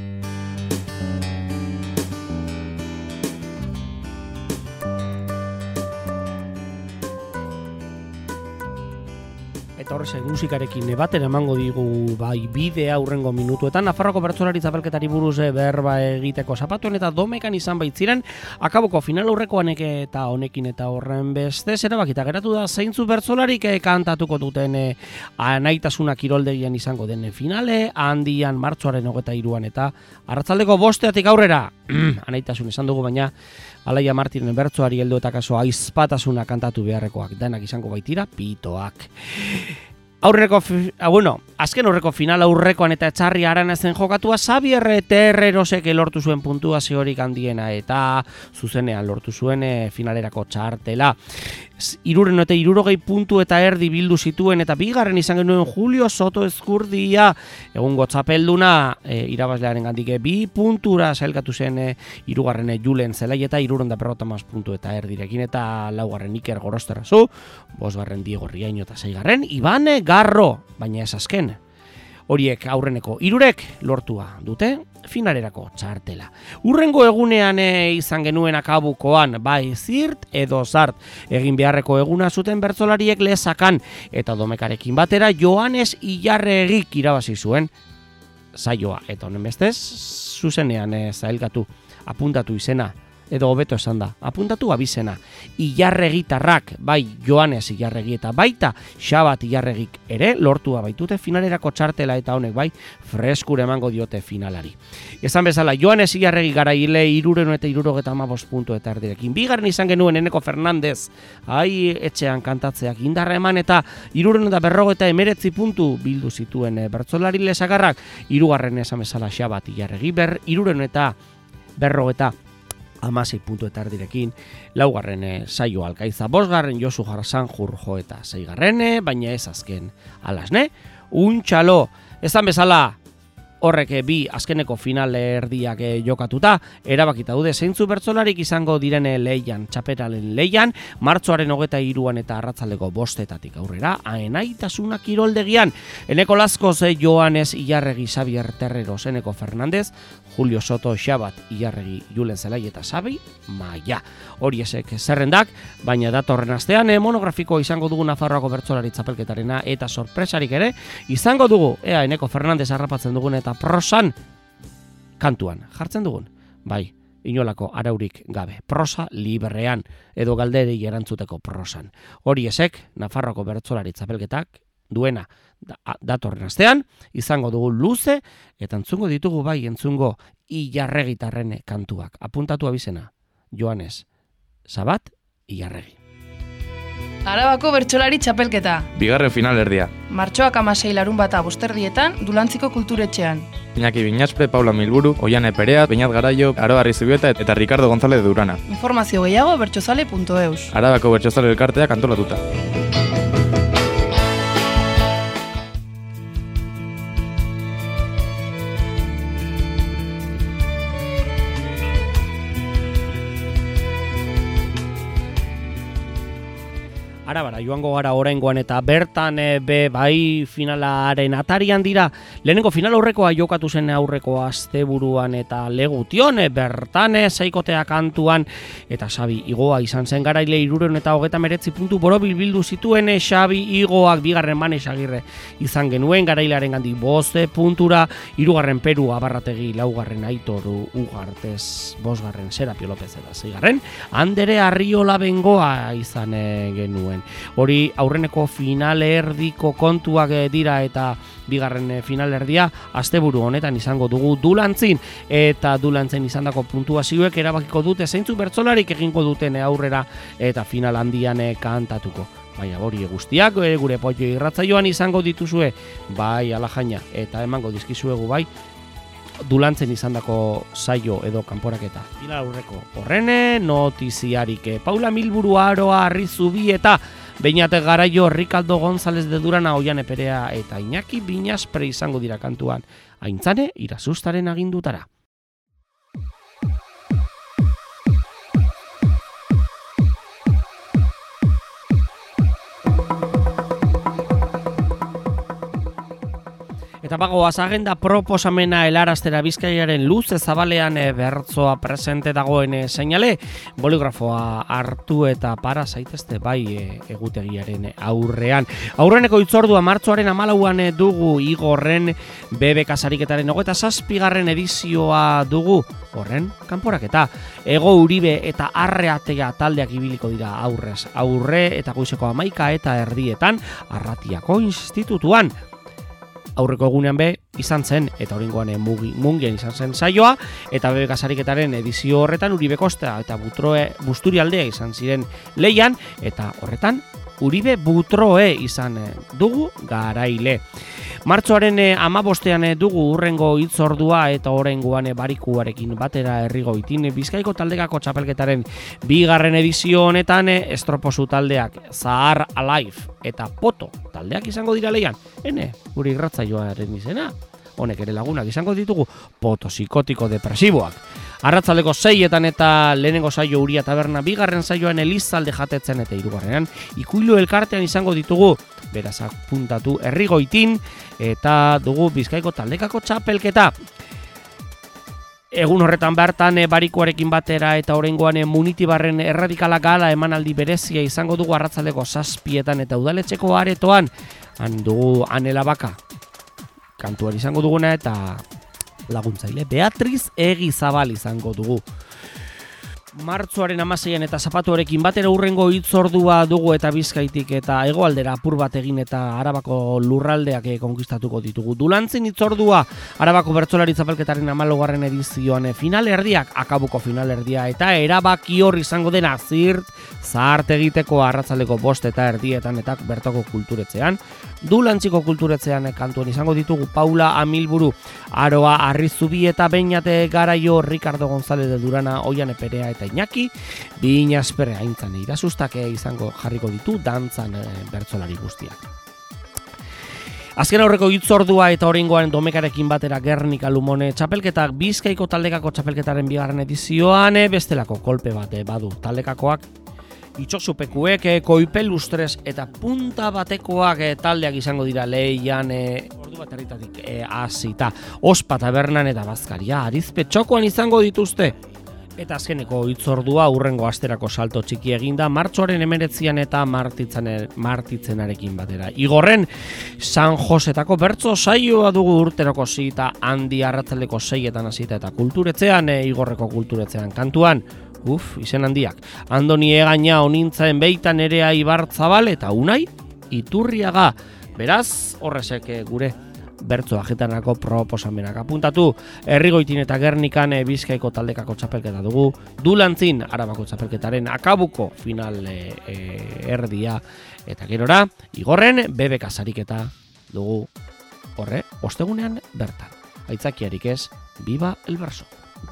Eta horrez, musikarekin batera emango digu bai bidea hurrengo minutuetan. Nafarroako bertsolari txapelketari buruz berba egiteko zapatuen eta domekan izan baitziren, akaboko final aurrekoan eta honekin eta horren bestez erabakita geratu da zeintzu bertsolarik kantatuko duten e, Anaitasuna kiroldegian izango den finale, handian martxoaren hogeita hiruan eta arratsaldeko bosteatik aurrera Anaitasun esan dugu, baina Alaia Martinen bertsoari heldu eta kaso aizpatasuna kantatu beharrekoak, denak izango baitira pitoak. Aurreko, ah, bueno, azken aurreko final aurrekoan eta etxarri Aranazen jokatua Xabier Terrerosek lortu zuen puntuaziorik handiena eta zuzenean lortu zuen e, finalerako txartela. Iruren eta irurogei puntu eta erdi bildu zituen eta bigarren izan genuen Julio Soto Ezkurdia egungo txapelduna e, irabazlearen gandik bi puntura sailkatu zen e, irugarren e, Julen Zelai eta iruron da berrotamaz puntu eta erdirekin eta laugarren Iker Gorosterazu, bosgarren Diego Riaino eta seigarren Ibane Garro, baina ez azken. Horiek aurreneko hirurek lortua dute finalerako txartela. Urrengo egunean e, izan genuen akabukoan, bai zirt edo zart, egin beharreko eguna zuten bertsolariek lezakan eta domekarekin batera Joanes Ilarregik irabazi zuen saioa. Eta honen bestez, zuzenean e, zailkatu, apuntatu izena, edo hobeto esan da, apuntatu abizena. Ilarregitarrak, bai Joanes Ilarregi eta baita Xabat Ilarregik ere lortua baitute finalerako txartela eta honek bai freskure emango diote finalari. Esan bezala, Joanes Ilarregi garaile iruren eta irurogeta amabost puntu eta erdirekin. Bigarren izan genuen Eneko Fernandez, ai etxean kantatzeak indarra eman eta iruren eta berrogeta emeretzi puntu bildu zituen e, bertsolari lesagarrak, hirugarren esan bezala Xabat Ilarregi, ber iruren eta berrogeta hamasei puntu eta erdirekin, laugarren e, saio Alkaiza, bosgarren Josu Jarzan Jurjo eta seigarren, baina ez azken alasne, untxalo, ezan bezala horrek bi azkeneko final erdiak jokatuta, erabakita daude zeintzu bertsolarik izango direne leian, txaperalen leian, martxoaren hogeta hiruan eta arratzaldeko bostetatik aurrera, aenaitasuna kiroldegian, Eneko Lazkoz, Joanes Ilarregi, Xabier Terreros, Eneko Fernandez, Julio Soto, Xabat Ilarregi, Julen Zelai eta Xabi Maia. Hori esek zerrendak, baina datorren astean e, monografiko izango dugu Nafarroako bertsolari txapelketarena eta sorpresarik ere izango dugu, ea Eneko Fernandez harrapatzen dugun eta prosan kantuan jartzen dugun, bai, inolako araurik gabe, prosa librean edo galderei erantzuteko prosan. Hori esek, Nafarroako bertsolari txapelketak duena datorren astean, izango dugu luze, eta entzungo ditugu bai, entzungo Ilarregitarren kantuak. Apuntatu abizena, Joanes, Xabat, Ilarregi. Arabako bertsolari txapelketa. Bigarren final erdia. Martxoak amasei larun bata bosterdietan, Dulantziko kulturetxean. Iñaki Binaspre, Paula Milburu, Oiane Perea, Beñat Garaio, Aroa Rizubieta eta Ricardo González de Durana. Informazio gehiago bertsozale puntu eus. Arabako bertsozale elkarteak antolatuta. Arabara, joango gara oraingoan eta bertan e, be bai finalaren atarian dira. Lehenengo final aurrekoa jokatu zen aurreko asteburuan eta legution, e, bertan e, zaikotea kantuan eta Xabi Igoa izan zen garaile iruren eta hogeta meretzi puntu borobil bildu zituen e, Xabi Igoak bigarren Manes Agirre izan genuen garailearen gandik boste puntura, hirugarren Peru Abarrategi, laugarren Aitoru Ugartez, bosgarren Serapio López eta zeigarren Andere Arriola Bengoa izan e, genuen. Hori aurreneko finalerdiko kontuak dira eta bigarren finalerdia asteburu honetan izango dugu Dulantzin eta Dulantzen izandako puntuazioek erabakiko dute zeintzu bertsolarik egingo duten aurrera eta final handian kantatuko. Baina hori guztiak gure Poio irratsaioan izango dituzue, bai alajaina eta emango dizkizuegu bai Dulantzen izandako saio edo kanporaketa. Final aurreko horrene notiziarik. Paula Milburu, Aroa Arrizubi eta Beñat Garaio, Ricardo González de Durana, Oiane Perea eta Iñaki Binaspre izango dira kantuan. Aintzane Irazustaren agindutara. Eta bagoaz agenda proposamena helaraztera Bizkaiaren luze zabalean e, bertzoa presente dagoen e, seinale, boligrafoa hartu eta para zaitezte bai e, egutegiaren aurrean. Aurreneko hitzordua martxoaren hamalauan e, dugu Igorren B B K sariketaren hogeita zazpigarren edizioa dugu horren kanporaketa. Ego Uribe eta Arreatea taldeak ibiliko dira aurrez aurre eta goizeko hamaika eta erdietan Arratiako institutuan. aurreko egunean be izan zen, eta oraingoan Mungian izan zen saioa, eta B B K sariketaren edizio horretan Uribe Kosta eta Butroe Busturialdea izan ziren lehian, eta horretan Uribe Butroe izan dugu garaile. Martxoaren hamabostean dugu urrengo hitzordua eta oraingoan barikuarekin batera herrigoitin Bizkaiko taldekako txapelketaren bigarren edizio honetan Estroposu taldeak, Zahar Alive eta Poto taldeak izango dira leian. Hene, guri irratzaioaren izena. Honek ere lagunak izango ditugu Poto psikotiko depresiboak. Arratzaldeko seietan eta lehenengo saio Uria Taberna, bigarren saioan Elizalde jatetzen eta hirugarrenan Ikuilu elkartean izango ditugu, berazak puntatu herrigoitin eta dugu Bizkaiko taldekako txapelketa. Egun horretan bertan barikuarekin batera eta oraingoan Munitibarren erradikala gala emanaldi berezia izango dugu arratzaldeko zazpietan eta udaletxeko aretoan han dugu Anelabaka kantuan izango duguna eta laguntzaile Beatriz Egizabal izango dugu. Martxoaren hamaseian eta zapatuarekin batera urrengo hitzordua dugu eta Bizkaitik eta hegoaldera apur bat egin eta Arabako lurraldeak konkistatuko ditugu. Dulantzin hitzordua Arabako bertsolari txapelketaren hamalaugarren edizioan final erdiak, akabuko final erdia eta erabaki hor izango dena zirt zahart egiteko arratzaldeko bost eta erdietan eta bertoko kulturetzean. Dulantziko kulturetzean kantuan izango ditugu Paula Amilburu, Aroa Arrizubi eta Beñate Garaio, Ricardo González de Durana, Oiane Perea eta Iñaki, Binazpere aintzan irasustake izango jarriko ditu dantzan e, bertsolari guztiak. Azken aurreko hitzordua eta oraingoan Domekarekin batera Gernika Lumone txapelketak Bizkaiko taldekako txapelketaren bigarren edizioan bestelako kolpe bat badu. Taldekakoak itxosupekuek, koipel lustres eta punta batekoak taldeak izango dira lehian e, ordu bat erritatik e, hasita. Ospa Tabernan eta Bazkaria Arizpe txokoan izango dituzte. Eta azkeneko hitzordua urrengo asterako salto txiki eginda martxoaren hemeretzian eta martitzenarekin batera. Igorren San Josetako bertso saioa dugu urteroko zita handi arratzaldeko seietan hasita eta kulturetzean, e, Igorreko kulturetzean kantuan. Uf, izen handiak. Andoni Egaina onintzaen beitan Nerea Ibarzabal eta Unai Iturriaga. Beraz, horrezek gure bertso ajetanako proposamenak apuntatu. Herrigoitin eta Gernikan Bizkaiko taldekako txapelketa dugu. Dulantzin Arabako txapelketaren akabuko final e, e, erdia eta gerora. Igorren B B K sariketa dugu horre, ostegunean bertan. Aitzakiarik ez, viva el verso.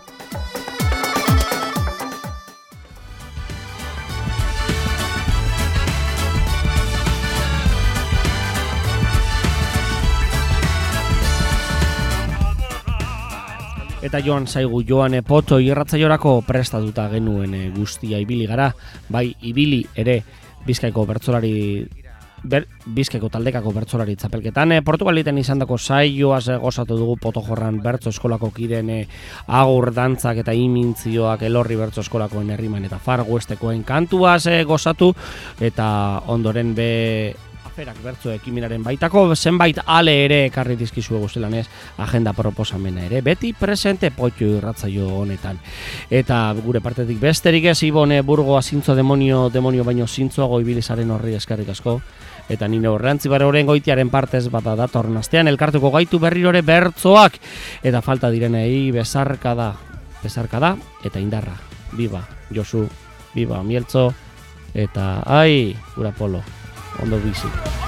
Eta joan zaigu joan Poto irratzaiorako prestatuta genuen guztia ibili gara, bai ibili ere Bizkaiko bertsolari ber, Bizkaiko taldekako bertsolari txapelketan. Portugaliten izandako saioaz gozatu dugu Potojorran bertso eskolako kideen agur dantzak eta imintzioak Elorri bertso eskolakoen herriman eta Farguestekoen kantuaz gozatu eta ondoren be aferak bertso ekimenaren baitako zenbait ale ere ekarri dizkizue guztelanez agenda proposamena ere beti presente Potxo irratzaio honetan. Eta gure partetik besterik ez Ibone Burgoa zintzo demonio demonio baino zintzoago ibilizaren horri eskerrik asko. Eta nire horrantzi bare horren goitiaren partez bada datorren astean elkartuko gaitu berrirore bertzoak eta falta direnei bezarka da, bezarka da eta indarra. Biba Josu, biba Mieltzo eta ai, gura Polo. Ondo bizi.